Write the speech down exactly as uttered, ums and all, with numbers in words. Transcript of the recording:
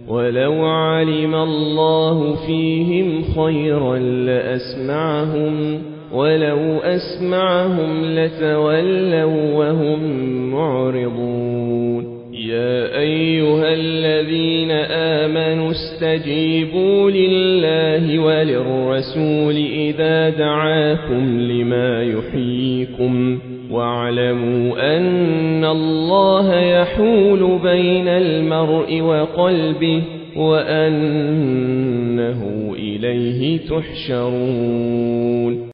ولو علم الله فيهم خيرا لأسمعهم ولو أسمعهم لتولوا وهم معرضون يا أيها الذين آمنوا استجيبوا لله وللرسول إذا دعاكم لما يحييكم واعلموا أن الله يحول بين المرء وقلبه وأنه إليه تحشرون.